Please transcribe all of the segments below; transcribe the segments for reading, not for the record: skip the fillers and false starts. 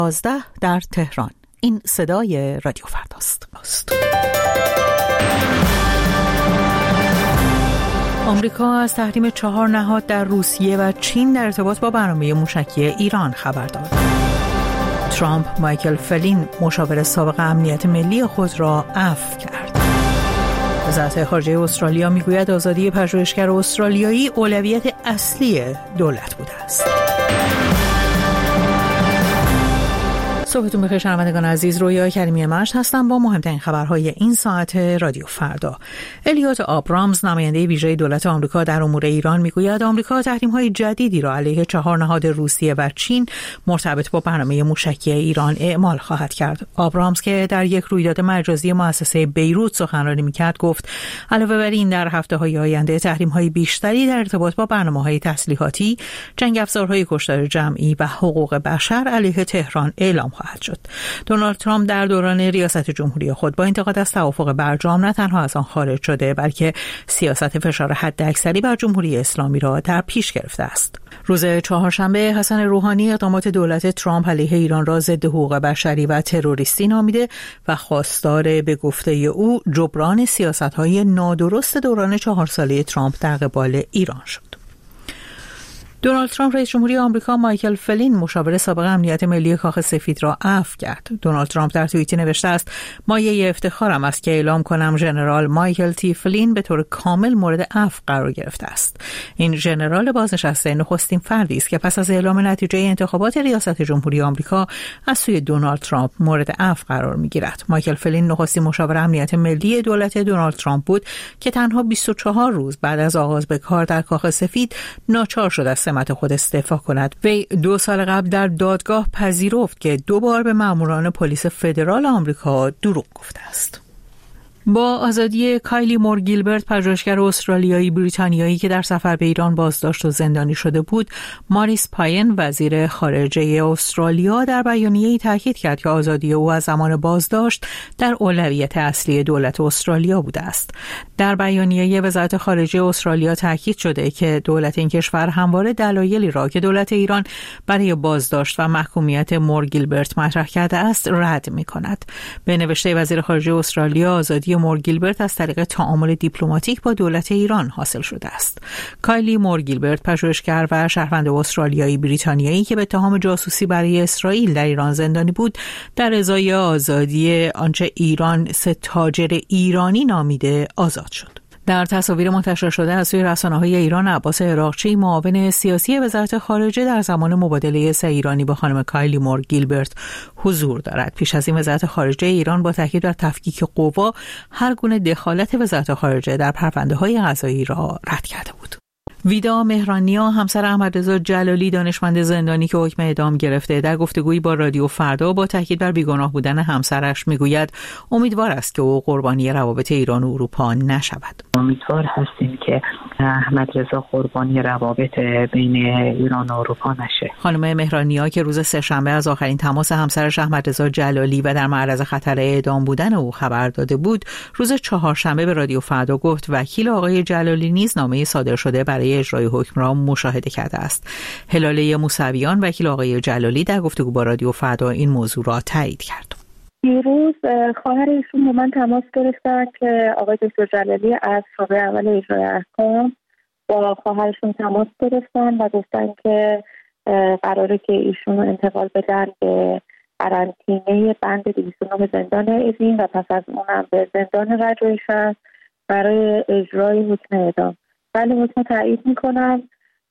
11 در تهران. این صدای رادیو فرداست. آمریکا از تحریم 4 نهاد در روسیه و چین در ارتباط با برنامه موشکی ایران خبر داد. ترامپ مایکل فلین مشاور سابق امنیت ملی خود را عفو کرد. وزارت خارجه استرالیا میگوید آزادی پژوهشگر استرالیایی اولویت اصلی دولت بوده است. صبحتون بخیر شنوندگان عزیز، رویا کریمی مشت هستم با مهمترین خبرهای این ساعت رادیو فردا. الیوت آبرامز نماینده ویژه دولت آمریکا در امور ایران میگوید آمریکا تحریم‌های جدیدی را علیه 4 نهاد روسیه و چین مرتبط با برنامه موشکی ایران اعمال خواهد کرد. آبرامز که در یک رویداد مجازی مؤسسه بیروت سخنرانی میکرد گفت علاوه بر این در هفته‌های آینده تحریم‌های بیشتری در ارتباط با برنامه‌های تسلیحاتی، جنگ افزارهای کشتار جمعی و حقوق بشر علیه تهران اعلام خواهد شد. دونالد ترامپ در دوران ریاست جمهوری خود با انتقاد از توافق برجام نه تنها از آن خارج شده بلکه سیاست فشار حداکثری بر جمهوری اسلامی را در پیش گرفته است. روز چهارشنبه حسن روحانی اقدامات دولت ترامپ علیه ایران را ضد حقوق بشری و تروریستی نامیده و خواستار به گفته او جبران سیاست‌های نادرست دوران 4 ساله ترامپ در قبال ایران شد. دونالد ترامپ رئیس جمهوری آمریکا مایکل فلین مشاور سابق امنیت ملی کاخ سفید را عفو کرد. دونالد ترامپ در توییتی نوشته است مایه افتخارم است که اعلام کنم ژنرال مایکل تی فلین به طور کامل مورد عفو قرار گرفته است. این ژنرال بازنشسته نخستین فردی است که پس از اعلام نتیجه انتخابات ریاست جمهوری آمریکا از سوی دونالد ترامپ مورد عفو قرار می‌گیرد. مایکل فلین نخستین مشاور امنیت ملی دولت دونالد ترامپ بود که تنها 24 روز بعد از آغاز به کار در کاخ سفید ناچار شد از سمت خود استعفا کند. وی 2 سال قبل در دادگاه پذیرفت که 2 بار به ماموران پلیس فدرال آمریکا دروغ گفته است. با آزادی کایلی مور گیلبرت پژوهشگر استرالیایی بریتانیایی که در سفر به ایران بازداشت و زندانی شده بود، ماریس پاین وزیر خارجه استرالیا در بیانیه‌ای تاکید کرد که آزادی او از زمان بازداشت در اولویت اصلی دولت استرالیا بوده است. در بیانیه وزارت خارجه استرالیا تاکید شده که دولت این کشور همواره دلایلی را که دولت ایران برای بازداشت و محکومیت مور گیلبرت مطرح کرده است رد می‌کند. به نوشته وزیر خارجه استرالیا آزادی مور گیلبرت از طریق تعامل دیپلماتیک با دولت ایران حاصل شده است. کایلی مور گیلبرت پژوهشگر و شهروند استرالیایی بریتانیایی که به اتهام جاسوسی برای اسرائیل در ایران زندانی بود، در ازای آزادی آنچه ایران 3 تاجر ایرانی نامیده آزاد شد. در تصاویر منتشر شده از سوی رسانه‌های ایران، عباس عراقچی معاون سیاسی وزارت خارجه در زمان مبادله 3 ایرانی با خانم کایلی مور گیلبرت حضور دارد. پیش از این وزارت خارجه ایران با تاکید بر تفکیک قوا هر گونه دخالت وزارت خارجه در پرونده‌های قضایی را رد کرده بود. ویدا مهرانیا همسر احمدرضا جلالی دانشمند زندانی که حکم اعدام گرفته در گفتگویی با رادیو فردا با تاکید بر بیگناه بودن همسرش میگوید امیدوار است که او قربانی روابط ایران و اروپا نشود. امیدوار هستیم که احمدرضا قربانی روابط بین ایران و اروپا نشه. خانم مهرانیا که روز سه‌شنبه از آخرین تماس همسرش احمدرضا جلالی و در معرض خطر اعدام بودن او خبر داده بود، روز چهارشنبه به رادیو فردا گفت وکیل آقای جلالی نیز نامه صادر شده برای اجرای حکم را مشاهده کرده است. هلاله موسویان وکیل آقای جلالی در گفتگو با رادیو فردا این موضوع را تایید کرد. دیروز خواهر ایشون با من تماس گرفتن که آقای دکتر جلالی از شعبه اول اجرای احکام با خواهرشون تماس گرفتن و گفتن که قراره که ایشون رو انتقال بدن به قرنطینه بند 209 زندان اوین و پس از اونم به زندان رجایی شهر برای اجرای حکم اعدام. بله، حکم تایید میکنم،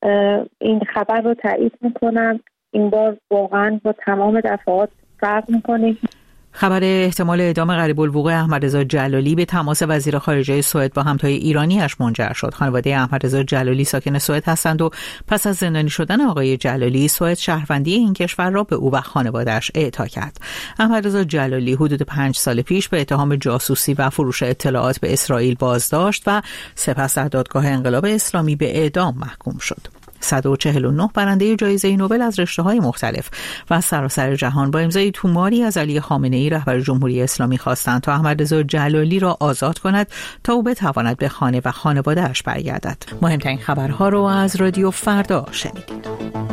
این خبر رو تایید میکنم. این بار واقعا با تمام دفعات فرق میکنه. خبر احتمال اعدام قریب الوقوع احمدرضا جلالی به تماس وزیر خارجه سوئد با همتای ایرانی‌اش منجر شد. خانواده احمدرضا جلالی ساکن سوئد هستند و پس از زندانی شدن آقای جلالی سوئد شهروندی این کشور را به او و خانواده‌اش اعطا کرد. احمدرضا جلالی حدود 5 سال پیش به اتهام جاسوسی و فروش اطلاعات به اسرائیل بازداشت و سپس در دادگاه انقلاب اسلامی به اعدام محکوم شد. 149 برنده جایزه نوبل از رشته‌های مختلف و از سراسر جهان با امضای توماری از علی خامنه‌ای رهبر جمهوری اسلامی خواستند تا احمدرضا جلالی را آزاد کند تا او بتواند به خانه و خانواده‌اش برگردد. مهمترین خبرها را از رادیو فردا شنیدید.